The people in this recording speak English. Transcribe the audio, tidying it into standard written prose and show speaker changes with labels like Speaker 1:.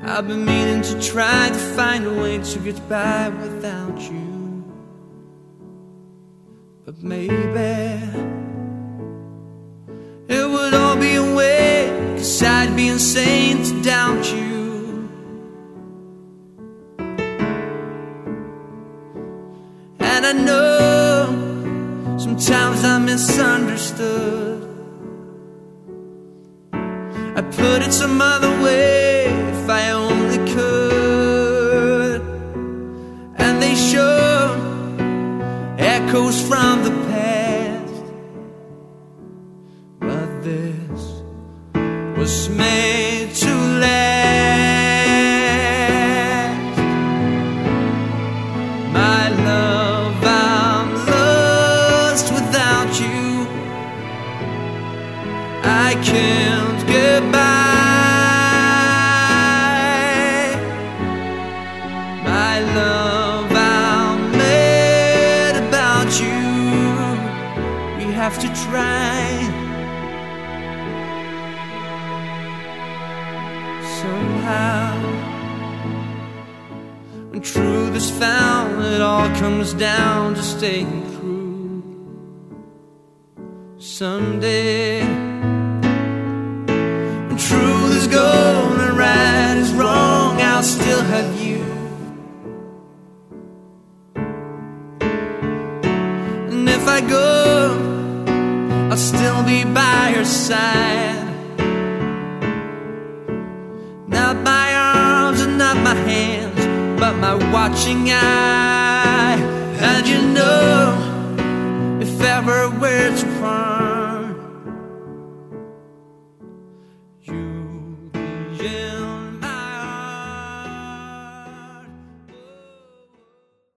Speaker 1: I've been meaning to try to find a way to get by without you, but maybe it would all be a way, 'cause I'd be insane to doubt you. And I know sometimes I'm misunderstood. I'd put it some other way if I only could. And they show echoes from the past, but this was made to last. My love, I'm lost without you. I can't get by. My love, I'm mad about you. We have to try somehow. When truth is found, it all comes down to staying true. Someday truth is gone and right is wrong, I'll still have you. And if I go, I'll still be by your side. Not my arms and not my hands, but my watching eye. And you know, if ever we're to part, yeah.